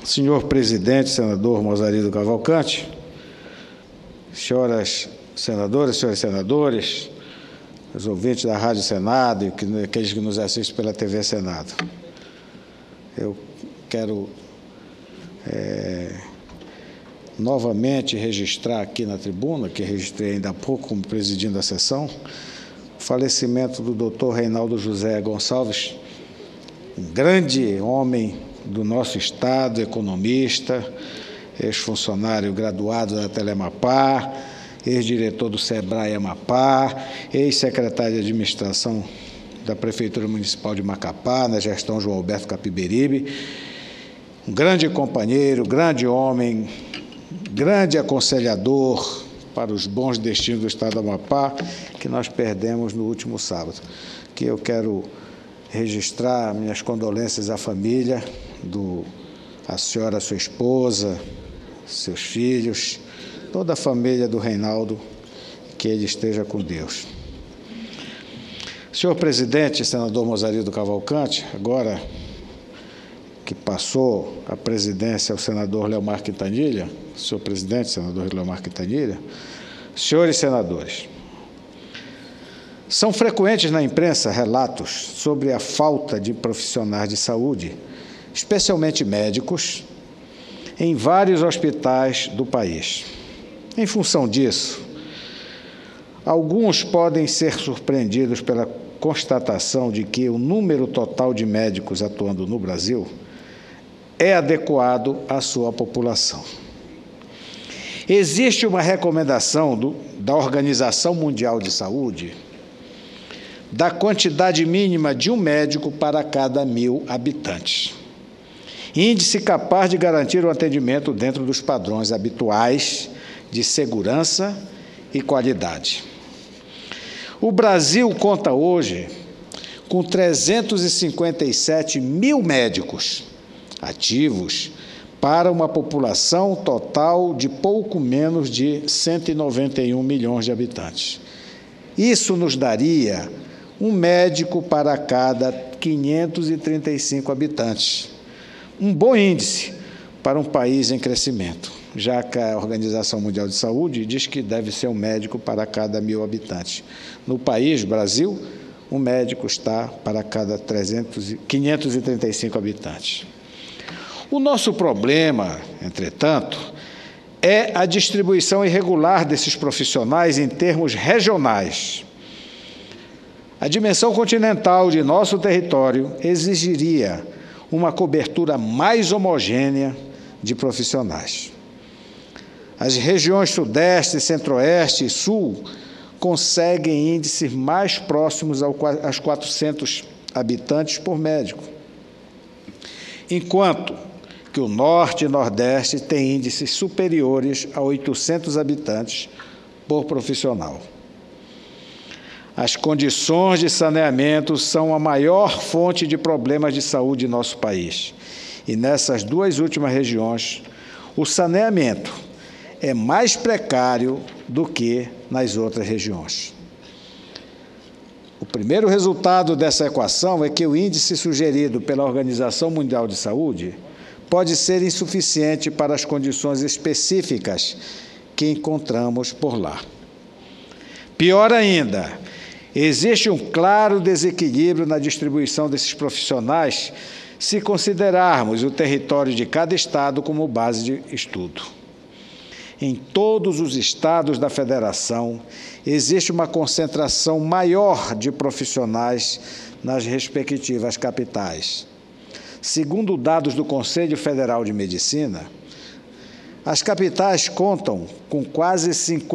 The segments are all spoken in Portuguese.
Senhor presidente, senador Mozarido Cavalcante, senhoras senadoras, senhores senadores, os ouvintes da Rádio Senado e aqueles que nos assistem pela TV Senado. Eu quero novamente registrar aqui na tribuna, que registrei ainda há pouco como presidindo a sessão, o falecimento do doutor Reinaldo José Gonçalves, um grande homem do nosso Estado, economista, ex-funcionário graduado da Telemapá, ex-diretor do SEBRAE Amapá, ex-secretário de administração da Prefeitura Municipal de Macapá, na gestão João Alberto Capiberibe, um grande companheiro, grande homem, grande aconselhador para os bons destinos do Estado do Amapá, que nós perdemos no último sábado. Que eu quero registrar minhas condolências à família, a senhora, sua esposa, seus filhos, toda a família do Reinaldo, que ele esteja com Deus. Senhor presidente, senador Mozarido Cavalcante, agora que passou a presidência ao senador Leomar Quintanilha, senhor presidente, senador Leomar Quintanilha, senhores senadores, são frequentes na imprensa relatos sobre a falta de profissionais de saúde, especialmente médicos, em vários hospitais do país. Em função disso, alguns podem ser surpreendidos pela constatação de que o número total de médicos atuando no Brasil é adequado à sua população. Existe uma recomendação da Organização Mundial de Saúde da quantidade mínima de um médico para cada 1.000 habitantes. Índice capaz de garantir o atendimento dentro dos padrões habituais de segurança e qualidade. O Brasil conta hoje com 357 mil médicos ativos para uma população total de pouco menos de 191 milhões de habitantes. Isso nos daria um médico para cada 535 habitantes. Um bom índice para um país em crescimento, já que a Organização Mundial de Saúde diz que deve ser um médico para cada 1.000 habitantes. No país, Brasil, um médico está para cada 535 habitantes. O nosso problema, entretanto, é a distribuição irregular desses profissionais em termos regionais. A dimensão continental de nosso território exigiria uma cobertura mais homogênea de profissionais. As regiões Sudeste, Centro-Oeste e Sul conseguem índices mais próximos aos 400 habitantes por médico, enquanto que o Norte e Nordeste têm índices superiores a 800 habitantes por profissional. As condições de saneamento são a maior fonte de problemas de saúde em nosso país. E nessas duas últimas regiões, o saneamento é mais precário do que nas outras regiões. O primeiro resultado dessa equação é que o índice sugerido pela Organização Mundial de Saúde pode ser insuficiente para as condições específicas que encontramos por lá. Pior ainda, existe um claro desequilíbrio na distribuição desses profissionais se considerarmos o território de cada estado como base de estudo. Em todos os estados da federação, existe uma concentração maior de profissionais nas respectivas capitais. Segundo dados do Conselho Federal de Medicina, as capitais contam com quase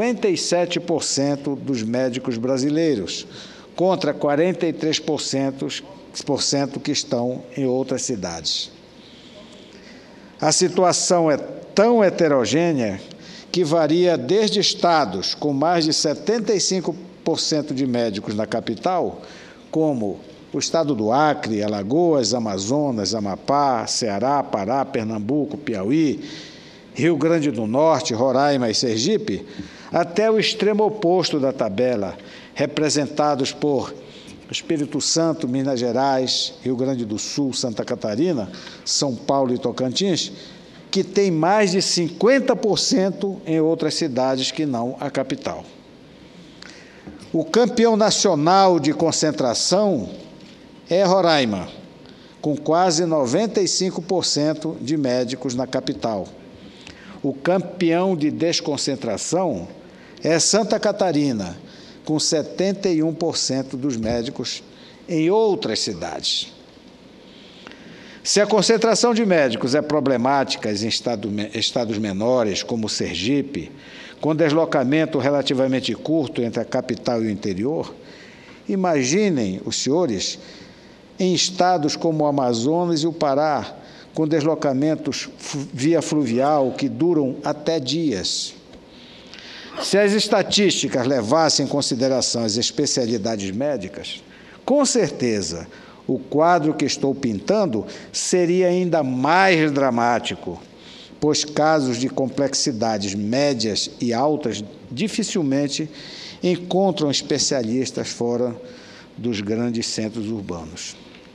57% dos médicos brasileiros, contra 43% que estão em outras cidades. A situação é tão heterogênea que varia desde estados com mais de 75% de médicos na capital, como o estado do Acre, Alagoas, Amazonas, Amapá, Ceará, Pará, Pernambuco, Piauí, Rio Grande do Norte, Roraima e Sergipe, até o extremo oposto da tabela, representados por Espírito Santo, Minas Gerais, Rio Grande do Sul, Santa Catarina, São Paulo e Tocantins, que tem mais de 50% em outras cidades que não a capital. O campeão nacional de concentração é Roraima, com quase 95% de médicos na capital. O campeão de desconcentração é Santa Catarina, com 71% dos médicos em outras cidades. Se a concentração de médicos é problemática em estados menores, como Sergipe, com deslocamento relativamente curto entre a capital e o interior, imaginem, os senhores, em estados como o Amazonas e o Pará, com deslocamentos via fluvial que duram até dias. Se as estatísticas levassem em consideração as especialidades médicas, com certeza, o quadro que estou pintando seria ainda mais dramático, pois casos de complexidades médias e altas dificilmente encontram especialistas fora dos grandes centros urbanos.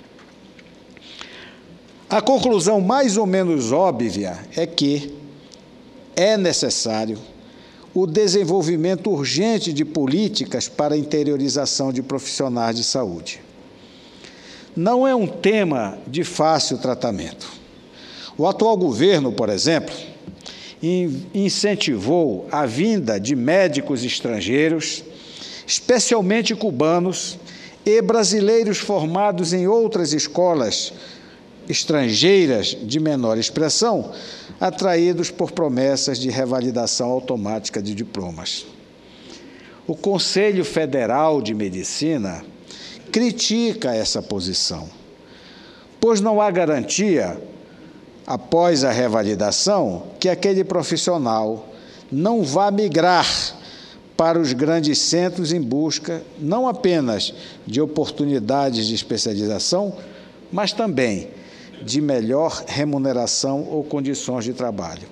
A conclusão mais ou menos óbvia é que é necessário o desenvolvimento urgente de políticas para a interiorização de profissionais de saúde. Não é um tema de fácil tratamento. O atual governo, por exemplo, incentivou a vinda de médicos estrangeiros, especialmente cubanos, e brasileiros formados em outras escolas estrangeiras de menor expressão, atraídos por promessas de revalidação automática de diplomas. O Conselho Federal de Medicina critica essa posição, pois não há garantia, após a revalidação, que aquele profissional não vá migrar para os grandes centros em busca não apenas de oportunidades de especialização, mas também de melhor remuneração ou condições de trabalho.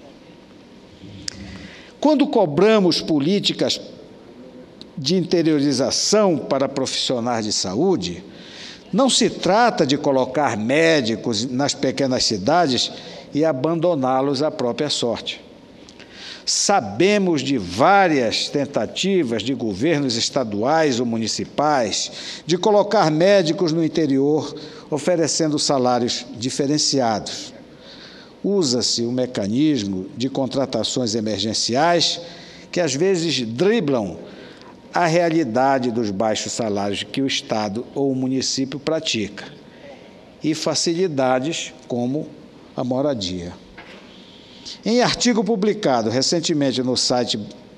Quando cobramos políticas de interiorização para profissionais de saúde, não se trata de colocar médicos nas pequenas cidades e abandoná-los à própria sorte. Sabemos de várias tentativas de governos estaduais ou municipais de colocar médicos no interior, oferecendo salários diferenciados. Usa-se o mecanismo de contratações emergenciais, que às vezes driblam a realidade dos baixos salários que o Estado ou o município pratica, e facilidades como a moradia. Em artigo publicado recentemente no site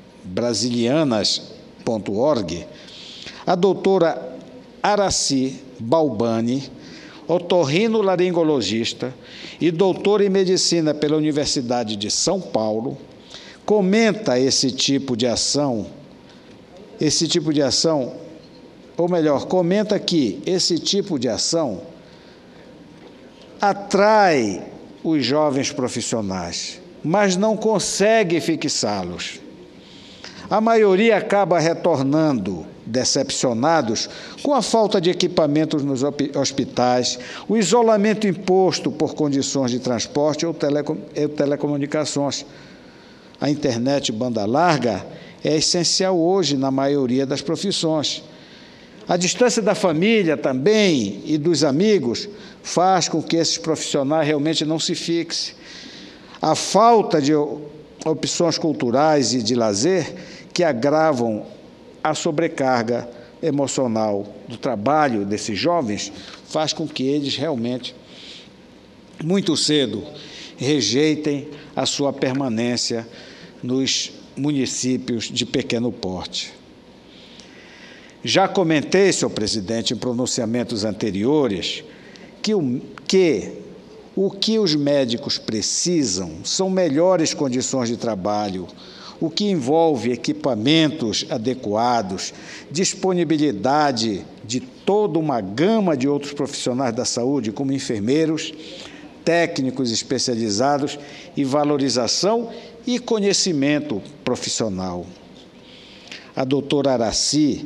brasilianas.org, a doutora Araci Balbani, otorrinolaringologista e doutora em medicina pela Universidade de São Paulo, comenta comenta que esse tipo de ação atrai os jovens profissionais, mas não consegue fixá-los. A maioria acaba retornando decepcionados com a falta de equipamentos nos hospitais, o isolamento imposto por condições de transporte ou telecomunicações. A internet banda larga é essencial hoje na maioria das profissões. A distância da família também e dos amigos faz com que esses profissionais realmente não se fixem. A falta de opções culturais e de lazer que agravam a sobrecarga emocional do trabalho desses jovens faz com que eles realmente, muito cedo, rejeitem a sua permanência nos municípios de pequeno porte. Já comentei, senhor presidente, em pronunciamentos anteriores, que o que os médicos precisam são melhores condições de trabalho, o que envolve equipamentos adequados, disponibilidade de toda uma gama de outros profissionais da saúde, como enfermeiros, técnicos especializados e valorização e conhecimento profissional. A doutora Araci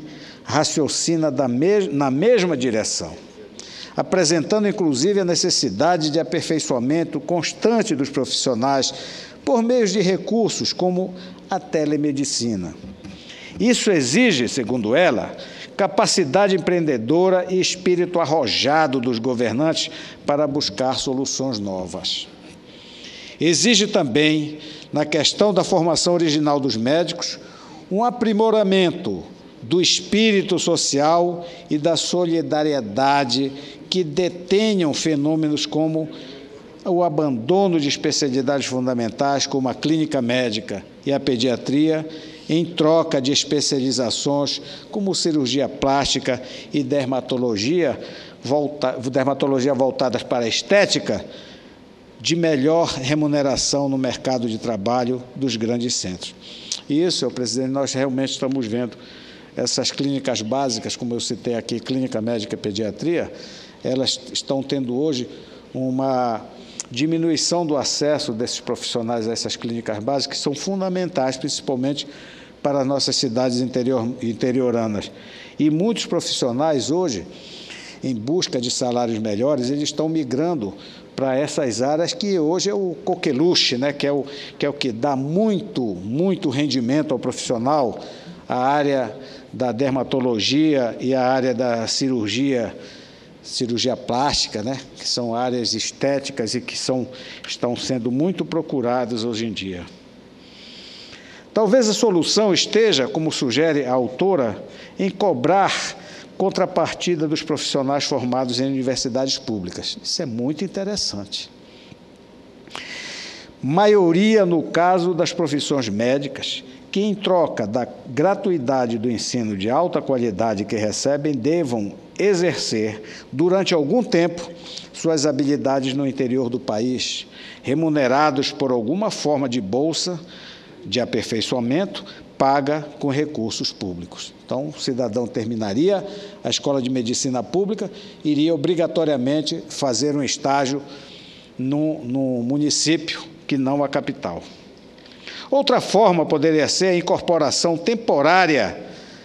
raciocina na mesma direção, apresentando, inclusive, a necessidade de aperfeiçoamento constante dos profissionais por meio de recursos como a telemedicina. Isso exige, segundo ela, capacidade empreendedora e espírito arrojado dos governantes para buscar soluções novas. Exige também, na questão da formação original dos médicos, um aprimoramento do espírito social e da solidariedade que detenham fenômenos como o abandono de especialidades fundamentais, como a clínica médica e a pediatria, em troca de especializações como cirurgia plástica e dermatologia voltadas para a estética, de melhor remuneração no mercado de trabalho dos grandes centros. E isso, senhor presidente, nós realmente estamos vendo essas clínicas básicas, como eu citei aqui, clínica médica e pediatria, elas estão tendo hoje uma diminuição do acesso desses profissionais a essas clínicas básicas, que são fundamentais, principalmente para as nossas cidades interioranas. E muitos profissionais hoje, em busca de salários melhores, eles estão migrando para essas áreas que hoje é o coqueluche, né? que é o que dá muito rendimento ao profissional, a área da dermatologia e a área da cirurgia plástica, né? Que são áreas estéticas e que estão sendo muito procuradas hoje em dia. Talvez a solução esteja, como sugere a autora, em cobrar contrapartida dos profissionais formados em universidades públicas. Isso é muito interessante. Maioria no caso das profissões médicas, que em troca da gratuidade do ensino de alta qualidade que recebem, devam exercer, durante algum tempo, suas habilidades no interior do país, remunerados por alguma forma de bolsa de aperfeiçoamento, paga com recursos públicos. Então, o cidadão terminaria a escola de medicina pública, iria obrigatoriamente fazer um estágio no município, que não a capital. Outra forma poderia ser a incorporação temporária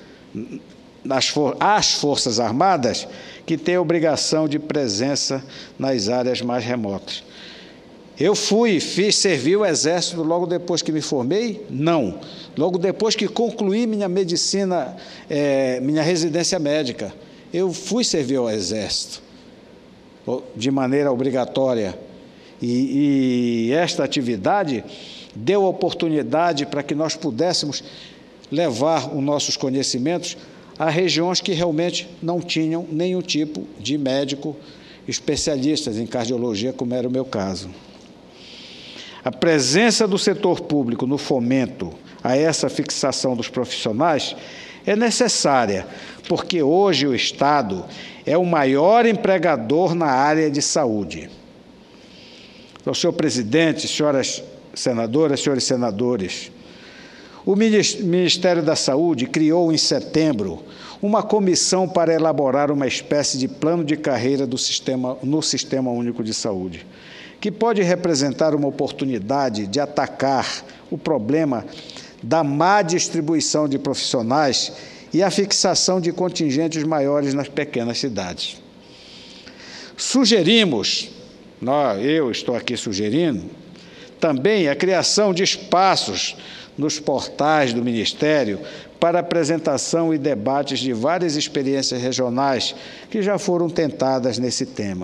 às Forças Armadas, que têm a obrigação de presença nas áreas mais remotas. Eu servi o Exército logo depois que me formei? Não. Logo depois que concluí minha medicina, minha residência médica, eu fui servir ao Exército, de maneira obrigatória. E esta atividade deu oportunidade para que nós pudéssemos levar os nossos conhecimentos a regiões que realmente não tinham nenhum tipo de médico especialistas em cardiologia, como era o meu caso. A presença do setor público no fomento a essa fixação dos profissionais é necessária, porque hoje o Estado é o maior empregador na área de saúde. Então, senhor presidente, senhoras senadoras, senhores senadores, o Ministério da Saúde criou em setembro uma comissão para elaborar uma espécie de plano de carreira no Sistema Único de Saúde, que pode representar uma oportunidade de atacar o problema da má distribuição de profissionais e a fixação de contingentes maiores nas pequenas cidades. Sugerimos, eu estou aqui sugerindo, também a criação de espaços nos portais do Ministério para apresentação e debates de várias experiências regionais que já foram tentadas nesse tema.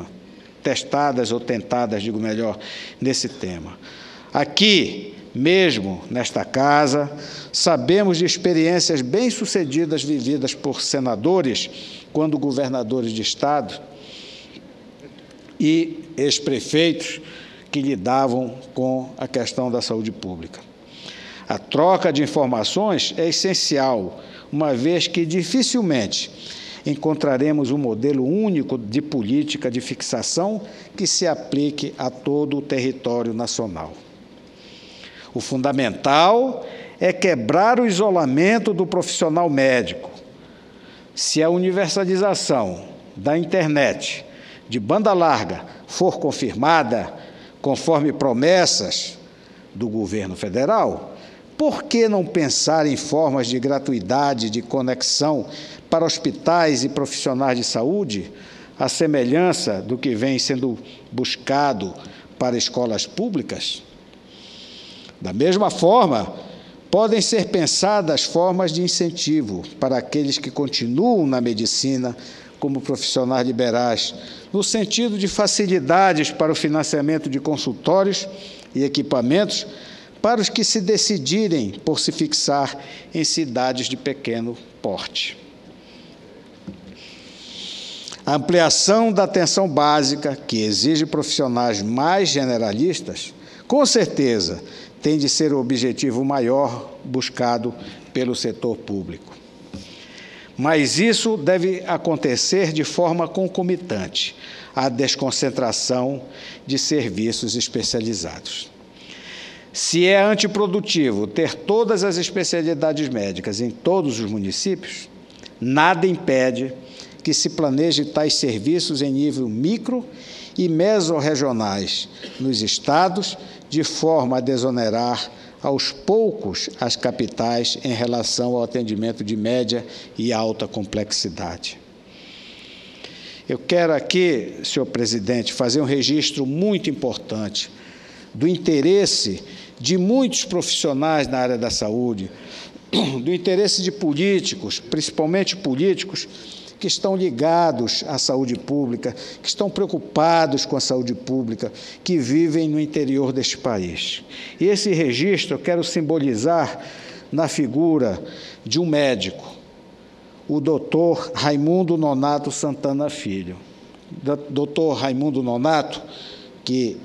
Nesse tema. Aqui, mesmo nesta casa, sabemos de experiências bem-sucedidas vividas por senadores, quando governadores de Estado e ex-prefeitos que lidavam com a questão da saúde pública. A troca de informações é essencial, uma vez que dificilmente encontraremos um modelo único de política de fixação que se aplique a todo o território nacional. O fundamental é quebrar o isolamento do profissional médico. Se a universalização da internet de banda larga for confirmada, conforme promessas do governo federal, Por que não pensar em formas de gratuidade, de conexão para hospitais e profissionais de saúde, à semelhança do que vem sendo buscado para escolas públicas? Da mesma forma, podem ser pensadas formas de incentivo para aqueles que continuam na medicina como profissionais liberais, no sentido de facilidades para o financiamento de consultórios e equipamentos para os que se decidirem por se fixar em cidades de pequeno porte. A ampliação da atenção básica, que exige profissionais mais generalistas, com certeza tem de ser o objetivo maior buscado pelo setor público. Mas isso deve acontecer de forma concomitante à desconcentração de serviços especializados. Se é antiprodutivo ter todas as especialidades médicas em todos os municípios, nada impede que se planeje tais serviços em nível micro e mesorregionais nos estados, de forma a desonerar aos poucos as capitais em relação ao atendimento de média e alta complexidade. Eu quero aqui, senhor presidente, fazer um registro muito importante do interesse de muitos profissionais na área da saúde, do interesse de políticos, principalmente políticos, que estão ligados à saúde pública, que estão preocupados com a saúde pública, que vivem no interior deste país. E esse registro eu quero simbolizar na figura de um médico, o doutor Raimundo Nonato Santana Filho. Doutor Raimundo Nonato, que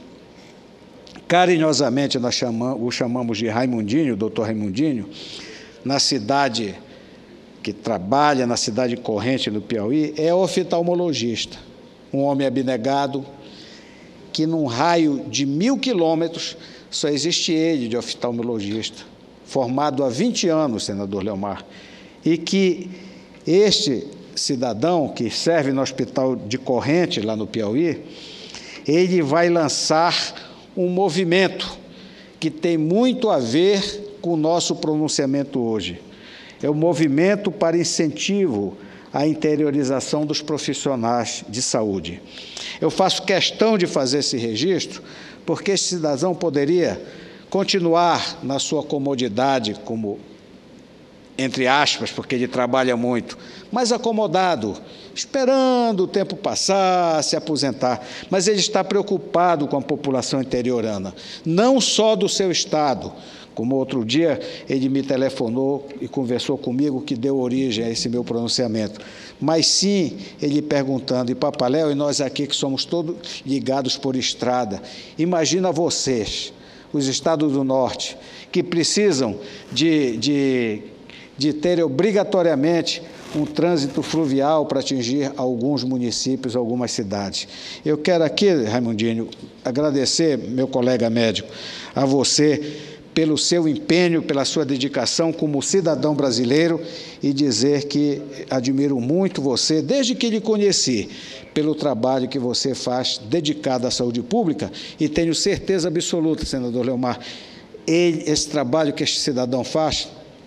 carinhosamente nós o chamamos de Raimundinho, doutor Raimundinho, na cidade que trabalha na cidade corrente do Piauí, é oftalmologista, um homem abnegado, que num raio de 1.000 quilômetros só existe ele de oftalmologista, formado há 20 anos, senador Leomar, e que este cidadão que serve no hospital de corrente, lá no Piauí, ele vai lançar um movimento que tem muito a ver com o nosso pronunciamento hoje. É o movimento para incentivo à interiorização dos profissionais de saúde. Eu faço questão de fazer esse registro, porque esse cidadão poderia continuar na sua comodidade, como, entre aspas, porque ele trabalha muito, mas acomodado, esperando o tempo passar, se aposentar. Mas ele está preocupado com a população interiorana, não só do seu estado, como outro dia ele me telefonou e conversou comigo, que deu origem a esse meu pronunciamento. Mas sim, ele perguntando, e Papaléu, e nós aqui que somos todos ligados por estrada, imagina vocês, os estados do norte, que precisam de ter obrigatoriamente um trânsito fluvial para atingir alguns municípios, algumas cidades. Eu quero aqui, Raimundinho, agradecer, meu colega médico, a você pelo seu empenho, pela sua dedicação como cidadão brasileiro e dizer que admiro muito você, desde que lhe conheci, pelo trabalho que você faz dedicado à saúde pública e tenho certeza absoluta, senador Leomar, esse trabalho que este cidadão faz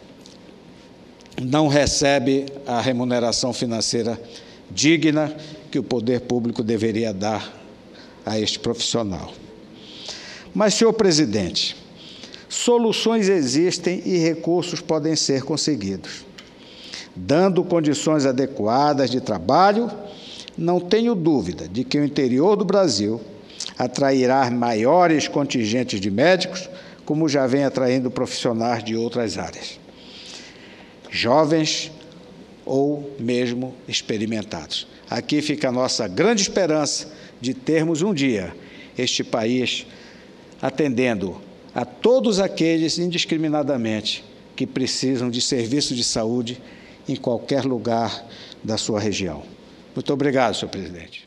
não recebe a remuneração financeira digna que o poder público deveria dar a este profissional. Mas, senhor presidente, soluções existem e recursos podem ser conseguidos. Dando condições adequadas de trabalho, não tenho dúvida de que o interior do Brasil atrairá maiores contingentes de médicos, como já vem atraindo profissionais de outras áreas, jovens ou mesmo experimentados. Aqui fica a nossa grande esperança de termos um dia este país atendendo a todos aqueles, indiscriminadamente, que precisam de serviço de saúde em qualquer lugar da sua região. Muito obrigado, senhor presidente.